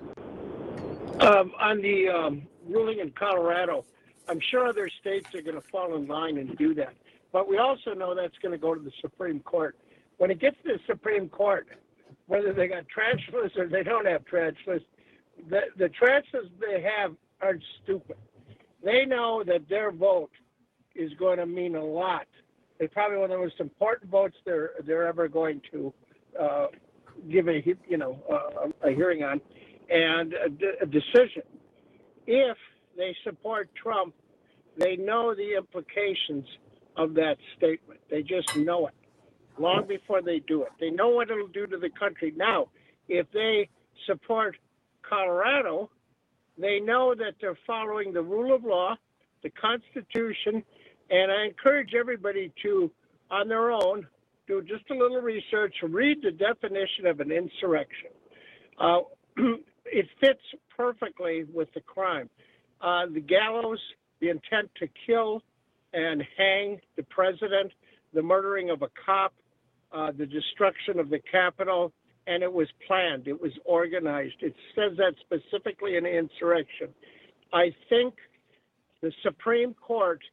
Um, on the um, ruling in Colorado, I'm sure other states are going to fall in line and do that. But we also know that's going to go to the Supreme Court. When it gets to the Supreme Court, whether they got tarantulas or they don't have tarantulas, the, the tarantulas they have are stupid. They know that their vote is going to mean a lot. It's probably one of the most important votes they're they're ever going to uh, give a you know uh, a hearing on, and a, de- a decision. If they support Trump, they know the implications of that statement. They just know it long before they do it. They know what it'll do to the country. Now, if they support Colorado, they know that they're following the rule of law, the Constitution. And I encourage everybody to, on their own, do just a little research, read the definition of an insurrection. Uh, it fits perfectly with the crime. Uh, the gallows, the intent to kill and hang the president, the murdering of a cop, uh, the destruction of the Capitol, and it was planned. It was organized. It says that specifically in the insurrection. I think the Supreme Court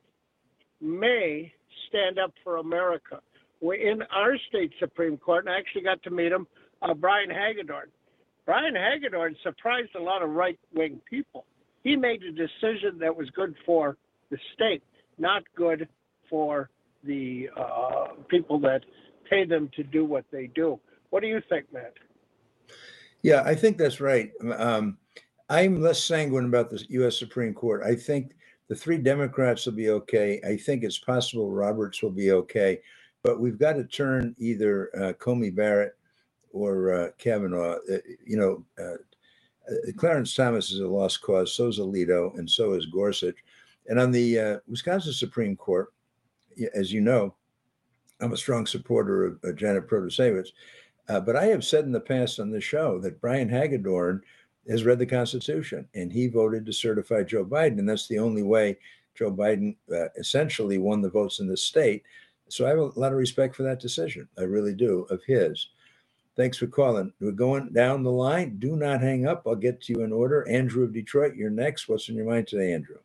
may stand up for America. We're in our state Supreme Court, and I actually got to meet him, uh, Brian Hagedorn. Brian Hagedorn surprised a lot of right-wing people. He made a decision that was good for the state, not good for the uh, people that pay them to do what they do. What do you think, Matt? Yeah, I think that's right. Um, I'm less sanguine about the U S Supreme Court. I think the three Democrats will be okay. I think it's possible Roberts will be okay. But we've got to turn either uh, Comey Barrett or uh, Kavanaugh. Uh, you know, uh, uh, Clarence Thomas is a lost cause. So is Alito, and so is Gorsuch. And on the uh, Wisconsin Supreme Court, as you know, I'm a strong supporter of uh, Janet Protasevich. Uh, but I have said in the past on this show that Brian Hagedorn has read the Constitution, and he voted to certify Joe Biden. And that's the only way Joe Biden uh, essentially won the votes in the state. So I have a lot of respect for that decision. I really do, of his. Thanks for calling. We're going down the line. Do not hang up. I'll get to you in order. Andrew of Detroit, you're next. What's on your mind today, Andrew?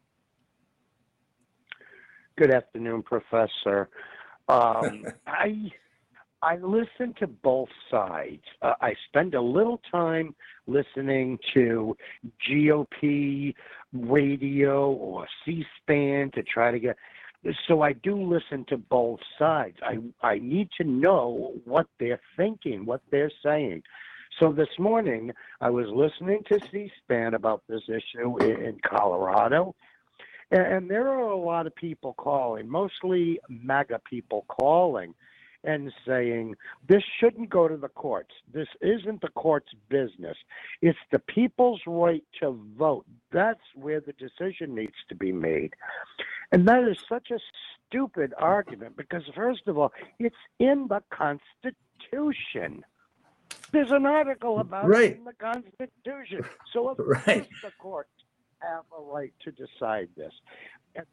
Good afternoon, Professor. Um, I I listen to both sides. Uh, I spend a little time listening to G O P radio or C-SPAN to try to get. So I do listen to both sides. I I need to know what they're thinking, what they're saying. So this morning I was listening to C-SPAN about this issue in, in Colorado. And there are a lot of people calling, mostly MAGA people calling and saying, this shouldn't go to the courts. This isn't the court's business. It's the people's right to vote. That's where the decision needs to be made. And that is such a stupid argument because, first of all, it's in the Constitution. There's an article about right. it in the Constitution. So of right. course the court have a right to decide this. And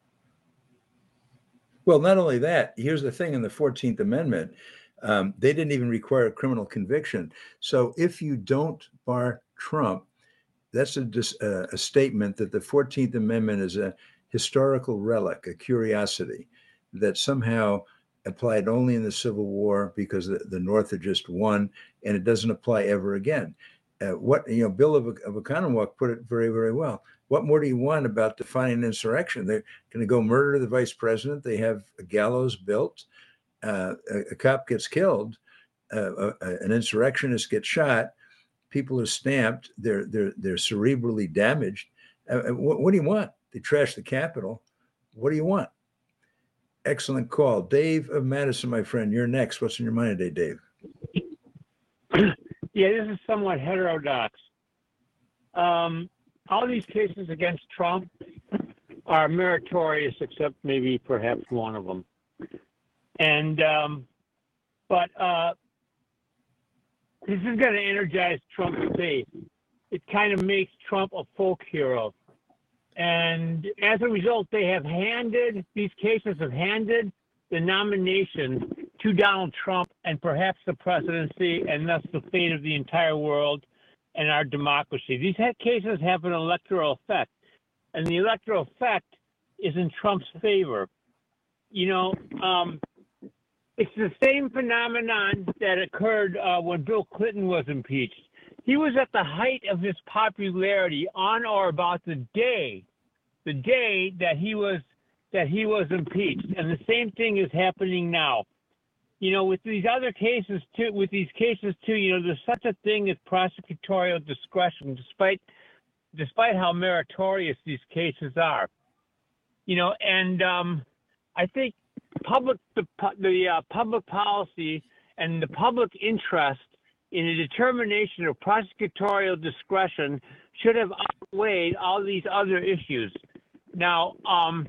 well, not only that, here's the thing in the fourteenth Amendment, um, they didn't even require a criminal conviction. So if you don't bar Trump, that's a, uh, a statement that the fourteenth Amendment is a historical relic, a curiosity that somehow applied only in the Civil War because the, the North had just won, and it doesn't apply ever again. Uh, what, you know, Bill of, of Oconomowoc put it very, very well. What more do you want about defining insurrection? They're going to go murder the vice president. They have a gallows built. Uh, a, a cop gets killed. Uh, a, an insurrectionist gets shot. People are stamped. They're they're they're cerebrally damaged. Uh, what, what do you want? They trash the Capitol. What do you want? Excellent call, Dave of Madison, my friend. You're next. What's in your mind today, Dave? Yeah, this is somewhat heterodox. Um, all these cases against Trump are meritorious, except maybe perhaps one of them. And um, but uh, this is going to energize Trump's base. It kind of makes Trump a folk hero. And as a result, they have handed, these cases have handed the nomination to Donald Trump and perhaps the presidency and thus the fate of the entire world and our democracy. These cases have an electoral effect, and the electoral effect is in Trump's favor. You know, um, it's the same phenomenon that occurred uh, when Bill Clinton was impeached. He was at the height of his popularity on or about the day, the day that he was that he was impeached, and the same thing is happening now. You know, with these other cases too, with these cases too, you know, there's such a thing as prosecutorial discretion, despite despite how meritorious these cases are. You know, and um, I think public the the uh, public policy and the public interest in a determination of prosecutorial discretion should have outweighed all these other issues. Now, um,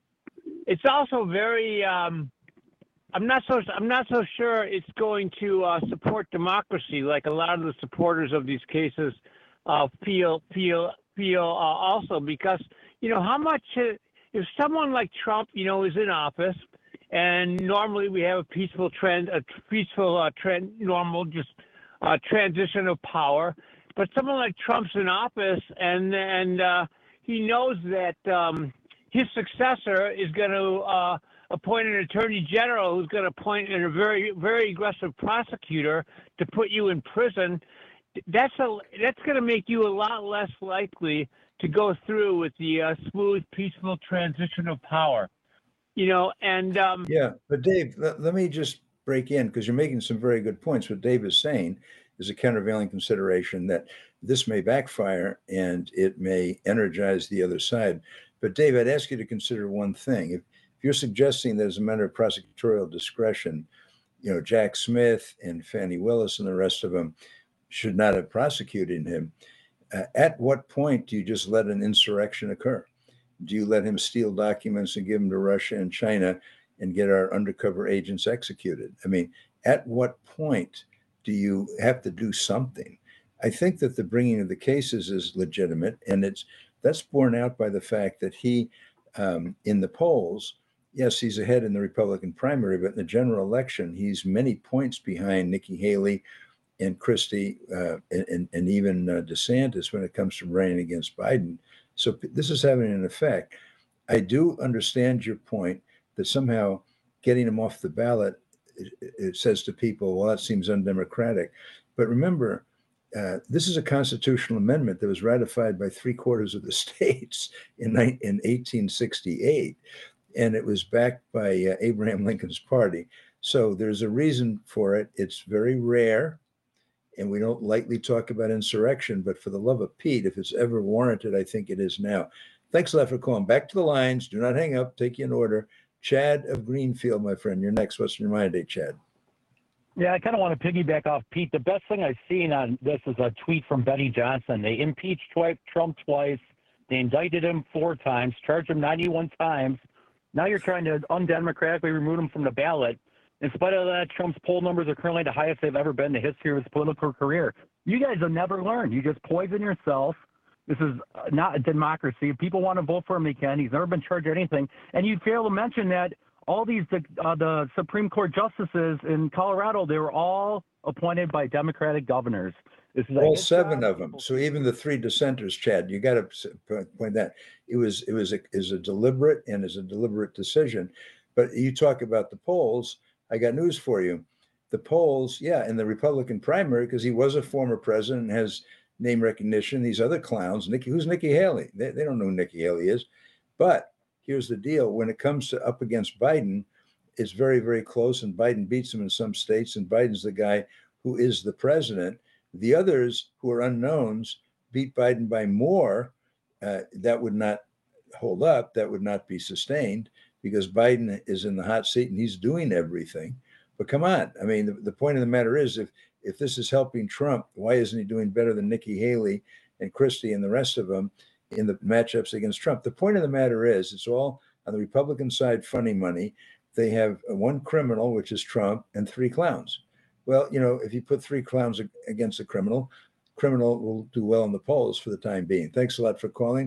it's also very. Um, I'm not so. I'm not so sure it's going to uh, support democracy like a lot of the supporters of these cases uh, feel feel feel uh, also, because you know how much uh, if someone like Trump, you know, is in office, and normally we have a peaceful trend, a peaceful uh, trend, normal just uh, transition of power, but someone like Trump's in office, and and uh, he knows that um, his successor is going to uh, appoint an attorney general who's going to appoint a very, very aggressive prosecutor to put you in prison. That's a that's going to make you a lot less likely to go through with the uh, smooth, peaceful transition of power. You know, and um, yeah, but Dave, let, let me just break in, because you're making some very good points. What Dave is saying is a countervailing consideration that this may backfire and it may energize the other side. But Dave, I'd ask you to consider one thing. If, if you're suggesting that as a matter of prosecutorial discretion, you know, Jack Smith and Fani Willis and the rest of them should not have prosecuted him, uh, at what point do you just let an insurrection occur? Do you let him steal documents and give them to Russia and China and get our undercover agents executed? I mean, at what point do you have to do something? I think that the bringing of the cases is legitimate, and it's that's borne out by the fact that he, um, in the polls, yes, he's ahead in the Republican primary, but in the general election, he's many points behind Nikki Haley and Christie uh, and, and even uh, DeSantis when it comes to running against Biden. So this is having an effect. I do understand your point that somehow getting him off the ballot, it, it says to people, well, that seems undemocratic. But remember, uh, this is a constitutional amendment that was ratified by three quarters of the states in, in eighteen sixty-eight, and it was backed by uh, Abraham Lincoln's party. So there's a reason for it. It's very rare, and we don't lightly talk about insurrection, but for the love of Pete, if it's ever warranted, I think it is now. Thanks a lot for calling. Back to the lines. Do not hang up. Take you in order. Chad of Greenfield, my friend. You're next. What's in your mind today, Chad? Yeah, I kind of want to piggyback off Pete. The best thing I've seen on this is a tweet from Benny Johnson. They impeached twi- Trump twice. They indicted him four times, charged him ninety-one times. Now you're trying to undemocratically remove him from the ballot. In spite of that, Trump's poll numbers are currently the highest they've ever been in the history of his political career. You guys have never learned. You just poison yourself. This is not a democracy. If people want to vote for him, they can. He's never been charged with anything. And you fail to mention that all these, uh, the Supreme Court justices in Colorado, they were all appointed by Democratic governors. This is all seven of them. So even the three dissenters, Chad, you got to point that. It was it was a, is a deliberate and is a deliberate decision. But you talk about the polls. I got news for you. The polls, yeah, in the Republican primary, because he was a former president and has name recognition. These other clowns, Nikki, who's Nikki Haley? They, they don't know who Nikki Haley is. But here's the deal. When it comes to up against Biden, it's very, very close, and Biden beats him in some states, and Biden's the guy who is the president. The others who are unknowns beat Biden by more. Uh, that would not hold up. That would not be sustained, because Biden is in the hot seat and he's doing everything. But come on. I mean, the, the point of the matter is, if if this is helping Trump, why isn't he doing better than Nikki Haley and Christie and the rest of them in the matchups against Trump? The point of the matter is, it's all on the Republican side, funny money. They have one criminal, which is Trump, and three clowns. Well, you know, if you put three clowns against a criminal, criminal will do well in the polls for the time being. Thanks a lot for calling.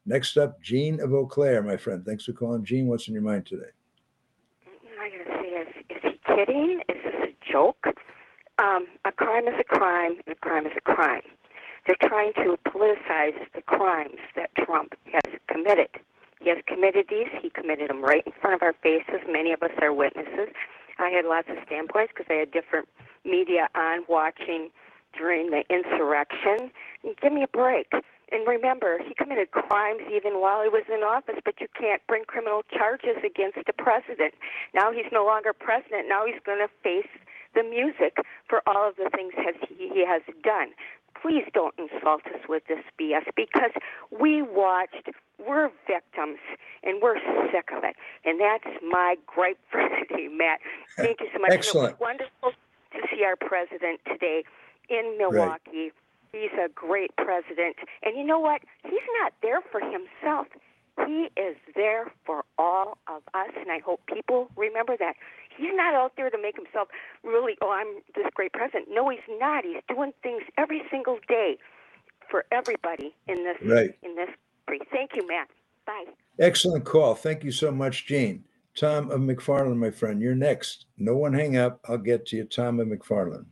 Next up, Jean of Eau Claire, my friend. Thanks for calling. Jean, what's in your mind today? I gotta say, is, is he kidding? Is this a joke? Um, a crime is a crime, and a crime is a crime. They're trying to politicize the crimes that Trump has committed. He has committed these. He committed them right in front of our faces. Many of us are witnesses. I had lots of standpoints because I had different media on watching during the insurrection. Give me a break. And remember, he committed crimes even while he was in office, but you can't bring criminal charges against the president. Now he's no longer president. Now he's going to face the music for all of the things has he, he has done. Please don't insult us with this B S because we watched, we're victims, and we're sick of it. And that's my gripe for today, Matt. Thank you so much. Excellent. It was wonderful to see our president today in Milwaukee. Right. He's a great president. And you know what? He's not there for himself. He is there for all of us, and I hope people remember that. He's not out there to make himself really, oh, I'm this great president. No, he's not. He's doing things every single day for everybody in this right. in this country. Thank you, Matt. Bye. Excellent call. Thank you so much, Jean. Tom of McFarland, my friend, you're next. No one hang up. I'll get to you, Tom of McFarland.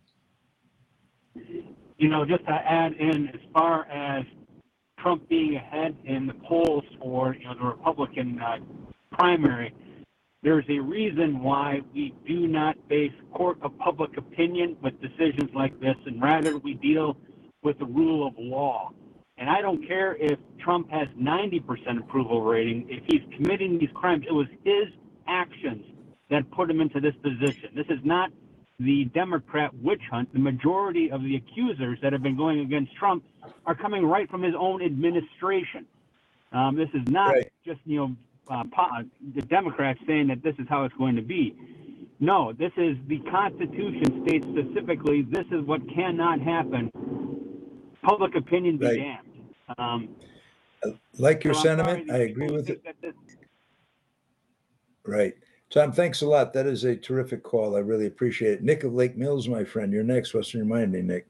You know, just to add in, as far as Trump being ahead in the polls for, you know, the Republican uh, primary, there's a reason why we do not base court of public opinion with decisions like this, and rather we deal with the rule of law. And I don't care if Trump has ninety percent approval rating. If he's committing these crimes, it was his actions that put him into this position. This is not the Democrat witch hunt. The majority of the accusers that have been going against Trump are coming right from his own administration. Um, this is not right. just, you know, uh, the Democrats saying that this is how it's going to be. No, this is the Constitution states specifically this is what cannot happen. Public opinion be right. damned. Um, like your so sentiment, I agree with it. This- right. Tom, thanks a lot. That is a terrific call. I really appreciate it. Nick of Lake Mills, my friend, you're next. What's on your mind, Nick?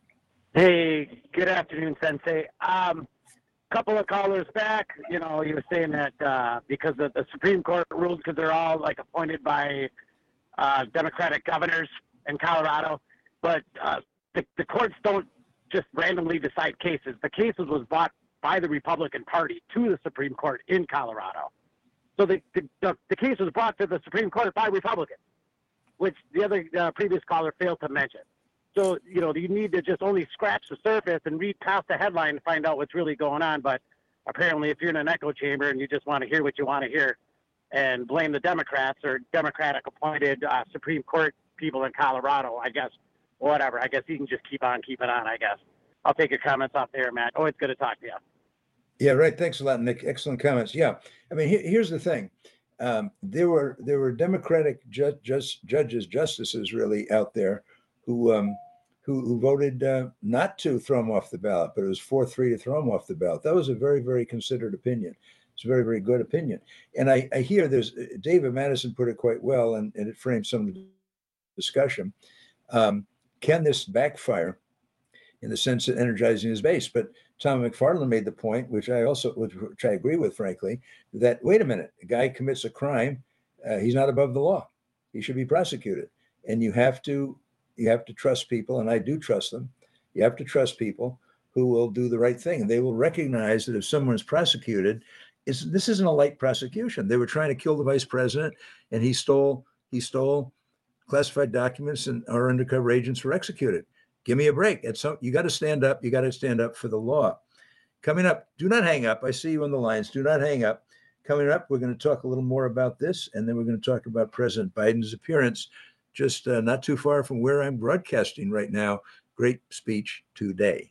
Hey, good afternoon, Sensei. Um, couple of callers back, you know, you were saying that uh, because of the Supreme Court rules, because they're all like appointed by uh, Democratic governors in Colorado, but uh, the, the courts don't just randomly decide cases. The cases was brought by the Republican Party to the Supreme Court in Colorado. So the, the, the case was brought to the Supreme Court by Republicans, which the other uh, previous caller failed to mention. So, you know, you need to just only scratch the surface and read past the headline to find out what's really going on. But apparently if you're in an echo chamber and you just want to hear what you want to hear and blame the Democrats or Democratic appointed uh, Supreme Court people in Colorado, I guess, whatever. I guess you can just keep on keeping on, I guess. I'll take your comments off there, Matt. Always good to talk to you. Yeah, right. Thanks a lot, Nick. Excellent comments. Yeah, I mean, he, here's the thing: um, there were there were Democratic ju- ju- judges, justices, really out there who um, who, who voted uh, not to throw him off the ballot, but it was four three to throw him off the ballot. That was a very very considered opinion. It's a very very good opinion. And I, I hear there's David Madison put it quite well, and, and it framed some of the discussion. Um, can this backfire in the sense of energizing his base? But Tom McFarland made the point, which I also, which, which I agree with, frankly, that wait a minute, a guy commits a crime, uh, he's not above the law. He should be prosecuted, and you have to, you have to trust people, and I do trust them. You have to trust people who will do the right thing, and they will recognize that if someone's prosecuted, it's, this isn't a light prosecution. They were trying to kill the vice president, and he stole, he stole classified documents, and our undercover agents were executed. Give me a break. It's so, you got to stand up. You got to stand up for the law. Coming up, do not hang up. I see you on the lines. Do not hang up. Coming up, we're going to talk a little more about this, and then we're going to talk about President Biden's appearance just uh, not too far from where I'm broadcasting right now. Great speech today.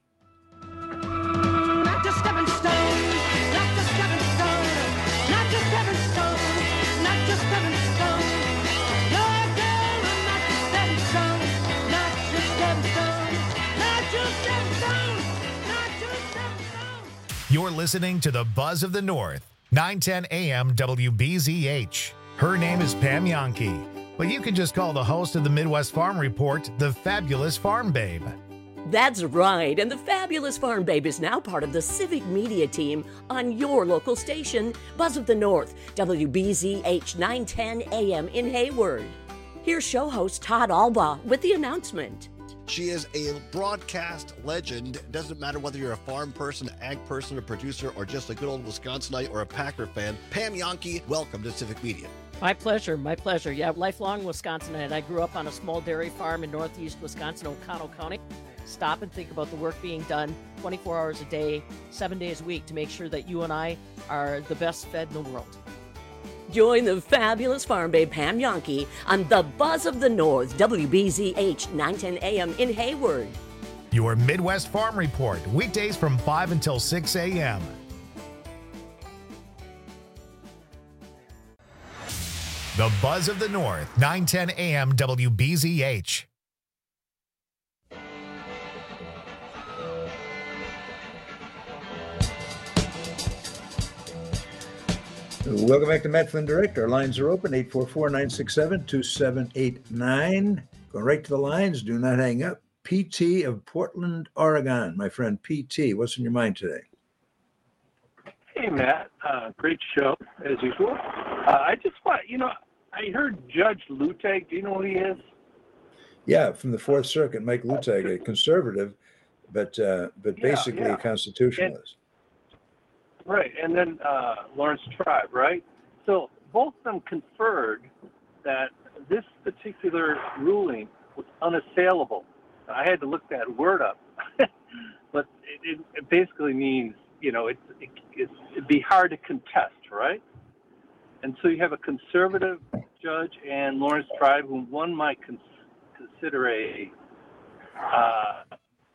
Not just stepping stone, not just stepping stone, not just stepping stone, not just stepping stone. No, no, not just stepping stone, not just stepping stone, not just stepping stone, not just stepping stone. You're listening to the Buzz of the North, nine ten A M W B Z H. Her name is Pam Yankee, but you can just call the host of the Midwest Farm Report the Fabulous Farm Babe. That's right, and the fabulous Farm Babe is now part of the Civic Media team on your local station, Buzz of the North, W B Z H nine ten A M in Hayward. Here's show host Todd Alba with the announcement. She is a broadcast legend. It doesn't matter whether you're a farm person, ag person, a producer, or just a good old Wisconsinite or a Packer fan. Pam Jahnke, welcome to Civic Media. My pleasure, my pleasure. Yeah, lifelong Wisconsinite. I grew up on a small dairy farm in northeast Wisconsin, Oconto County. Stop and think about the work being done twenty-four hours a day, seven days a week to make sure that you and I are the best fed in the world. Join the fabulous Farm Babe Pam Jahnke on the Buzz of the North, W B Z H nine ten A M in Hayward. Your Midwest Farm Report, weekdays from five until six a m The Buzz of the North, nine ten A M W B Z H. Welcome back to Matt Flynn Direct. Our lines are open, eight four four, nine six seven, two seven eight nine. Go right to the lines. Do not hang up. P T of Portland, Oregon. My friend P T, what's in your mind today? Hey, Matt. Uh, great show, as usual. Uh, I just want, you know, I heard Judge Luttig. Do you know who he is? Yeah, from the Fourth Circuit, Mike Luttig, a conservative, but uh, but Yeah, basically yeah. a constitutionalist. Right, and then uh, Lawrence Tribe, right? So both of them conferred that this particular ruling was unassailable. I had to look that word up, but it, it basically means, you know, it, it, it, it'd be hard to contest, right? And so you have a conservative judge and Lawrence Tribe, whom one might cons- consider a, uh,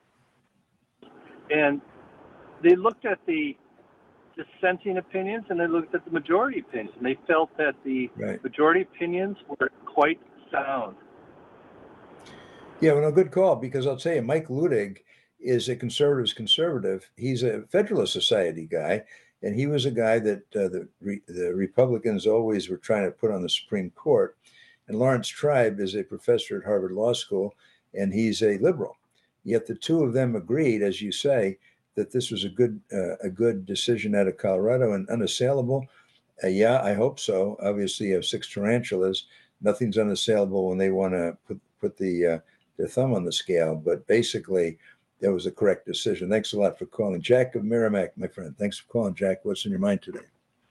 and they looked at the dissenting opinions and they looked at the majority opinions, and they felt that the Right. majority opinions were quite sound. Yeah, well, no, good call, because I'll tell you, Mike Luttig is a conservative's conservative. He's a Federalist Society guy, and he was a guy that uh, the re- the Republicans always were trying to put on the Supreme Court. And Lawrence Tribe is a professor at Harvard Law School, and he's a liberal. Yet the two of them agreed, as you say, that this was a good uh, a good decision out of Colorado and unassailable. Uh, yeah, I hope so. Obviously, you have six tarantulas. Nothing's unassailable when they want to put put the uh, their thumb on the scale. But basically, that was a correct decision. Thanks a lot for calling, Jack of Merrimack, my friend. Thanks for calling, Jack. What's in your mind today?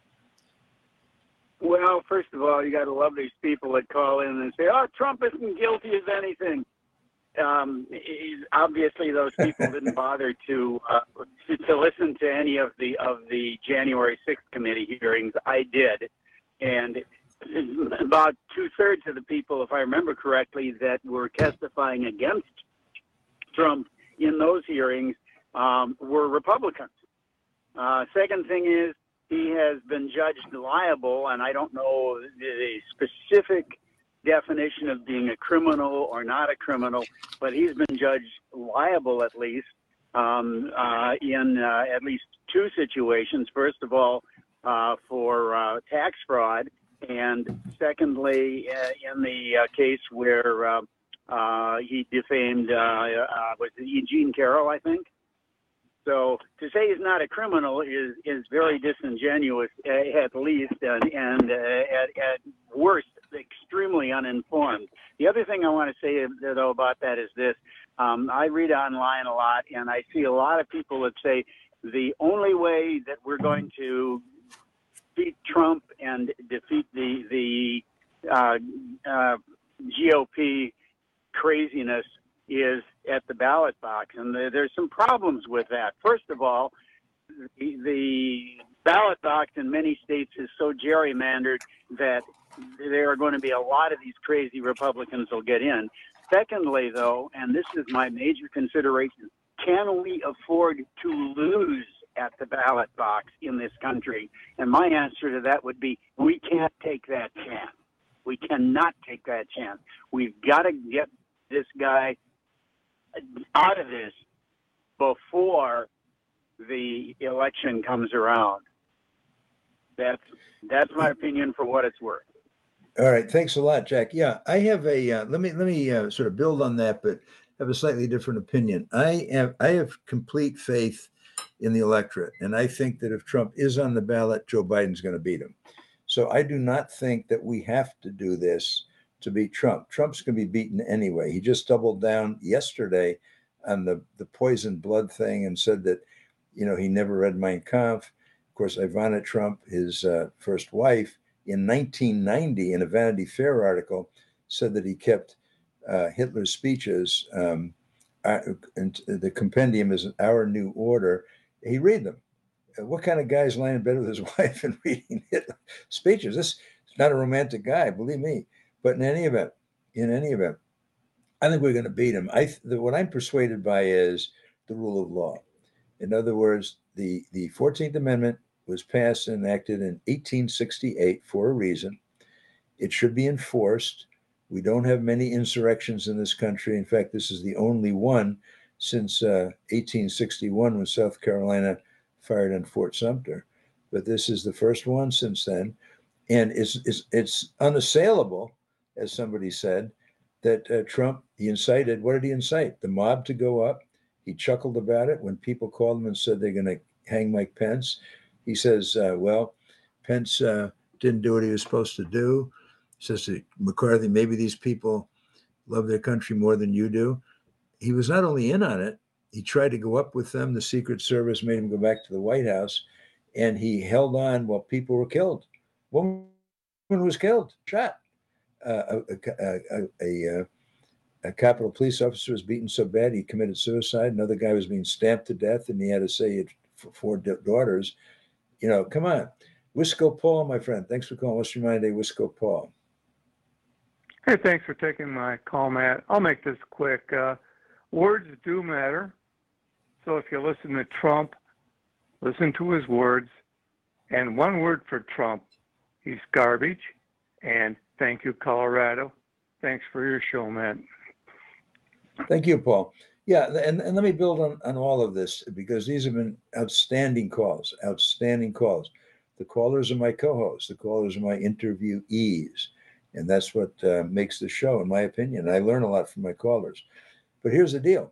Well, first of all, you got to love these people that call in and say, "Oh, Trump isn't guilty as anything." Um, he's, obviously, those people didn't bother to, uh, to to listen to any of the of the January sixth committee hearings. I did, and about two thirds of the people, if I remember correctly, that were testifying against Trump in those hearings um, were Republicans. Uh, second thing is, he has been judged liable, and I don't know the specific definition of being a criminal or not a criminal, but he's been judged liable at least um, uh, in uh, at least two situations. First of all, uh, for uh, tax fraud, and secondly, uh, in the uh, case where uh, uh, he defamed, uh, uh, was it Eugene Carroll, I think? So to say he's not a criminal is, is very disingenuous, uh, at least, and, and uh, at, at worst, extremely uninformed. The other thing I want to say, though, about that is this. Um, I read online a lot, and I see a lot of people that say the only way that we're going to beat Trump and defeat the, the uh, uh, G O P craziness is at the ballot box. And the, there's some problems with that. First of all, the, the ballot box in many states is so gerrymandered that there are going to be a lot of these crazy Republicans will get in. Secondly, though, and this is my major consideration, can we afford to lose at the ballot box in this country? And my answer to that would be, we can't take that chance. We cannot take that chance. We've got to get this guy out of this before the election comes around. That's that's my opinion for what it's worth. All right, thanks a lot, Jack. Yeah, I have a. Uh, let me let me uh, sort of build on that, but have a slightly different opinion. I have I have complete faith in the electorate, and I think that if Trump is on the ballot, Joe Biden's going to beat him. So I do not think that we have to do this to beat Trump. Trump's going to be beaten anyway. He just doubled down yesterday on the, the poison blood thing and said that, you know, he never read Mein Kampf. Of course, Ivana Trump, his uh, first wife, in nineteen ninety, in a Vanity Fair article, said that he kept uh, Hitler's speeches, um, uh, and the compendium is Our New Order. He'd read them. What kind of guy is lying in bed with his wife and reading Hitler speeches? This is not a romantic guy, believe me. But in any event, in any event, I think we're going to beat him. I the, what I'm persuaded by is the rule of law. In other words, the, the fourteenth Amendment was passed and enacted in eighteen sixty-eight for a reason. It should be enforced. We don't have many insurrections in this country. In fact, this is the only one since uh, eighteen sixty-one when South Carolina fired on Fort Sumter. But this is the first one since then. And it's, it's, it's unassailable, as somebody said, that uh, Trump, he incited, what did he incite? The mob to go up. He chuckled about it when people called him and said they're going to hang Mike Pence. He says, uh, well, Pence uh, didn't do what he was supposed to do. He says to McCarthy, maybe these people love their country more than you do. He was not only in on it, he tried to go up with them. The Secret Service made him go back to the White House, and he held on while people were killed. One woman was killed, shot. Uh, a, a, a, a, a Capitol police officer was beaten so bad he committed suicide. Another guy was being stamped to death, and he had to say he had four daughters. You know, come on. Wisco Paul, my friend. Thanks for calling. What's your mind, Wisco Paul? Hey, thanks for taking my call, Matt. I'll make this quick. Uh, words do matter. So if you listen to Trump, listen to his words. And one word for Trump, he's garbage. And thank you, Colorado. Thanks for your show, Matt. Thank you, Paul. Yeah, and, and let me build on, on all of this, because these have been outstanding calls, outstanding calls. The callers are my co-hosts. The callers are my interviewees. And that's what uh, makes the show, in my opinion. I learn a lot from my callers. But here's the deal.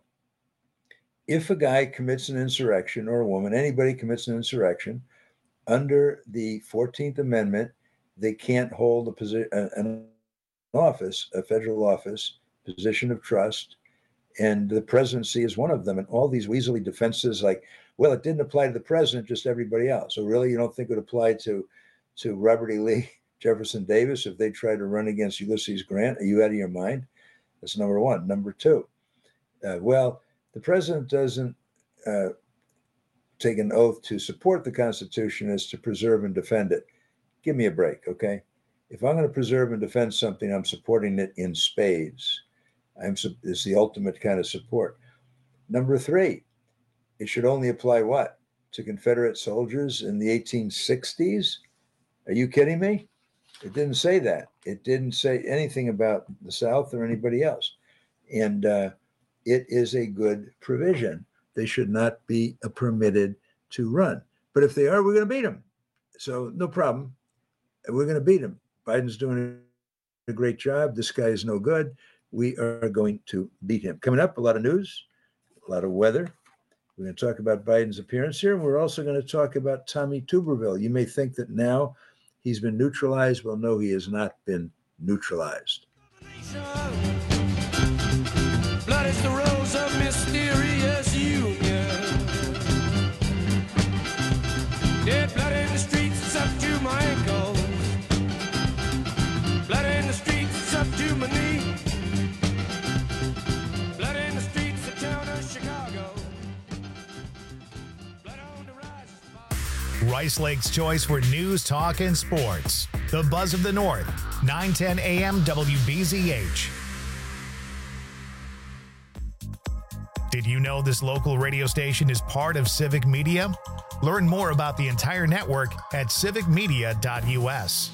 If a guy commits an insurrection, or a woman, anybody commits an insurrection, under the fourteenth Amendment, they can't hold a position, an office, a federal office, position of trust, and the presidency is one of them. And all these weaselly defenses like, well, it didn't apply to the president, just everybody else. So really, you don't think it would apply to, to Robert E. Lee, Jefferson Davis, if they tried to run against Ulysses Grant? Are you out of your mind? That's number one. Number two, uh, well, the president doesn't uh, take an oath to support the Constitution as to preserve and defend it. Give me a break, okay? If I'm going to preserve and defend something, I'm supporting it in spades. I'm it's the ultimate kind of support. Number three, it should only apply what? To Confederate soldiers in the eighteen sixties? Are you kidding me? It didn't say that. It didn't say anything about the South or anybody else. And uh, it is a good provision. They should not be permitted to run. But if they are, we're going to beat them. So no problem. We're going to beat him. Biden's doing a great job. This guy is no good. We are going to beat him. Coming up, a lot of news, a lot of weather. We're going to talk about Biden's appearance here. And we're also going to talk about Tommy Tuberville. You may think that now he's been neutralized. Well, no, he has not been neutralized. Blood is the rose of mysterious union. Dead blood in the streets, it's up to my ankles. Blood in the streets, it's up to my knee. Blood in the streets, the town of Chicago. Blood on the rise. Rice Lake's choice for news, talk, and sports. The Buzz of the North, nine ten A M W B Z H. Did you know this local radio station is part of Civic Media? Learn more about the entire network at civic media dot U S.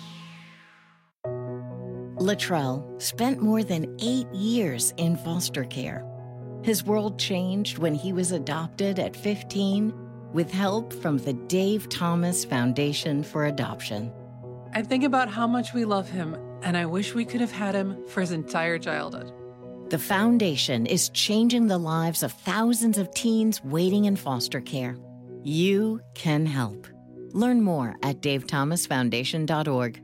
Latrell spent more than eight years in foster care. His world changed when he was adopted at fifteen with help from the Dave Thomas Foundation for Adoption. I think about how much we love him, and I wish we could have had him for his entire childhood. The foundation is changing the lives of thousands of teens waiting in foster care. You can help. Learn more at dave thomas foundation dot org.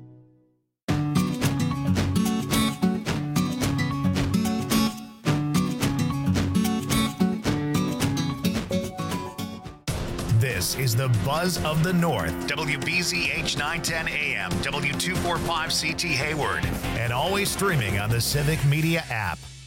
This is the Buzz of the North, W B Z H nine ten A M, W two forty-five C T Hayward, and always streaming on the Civic Media app.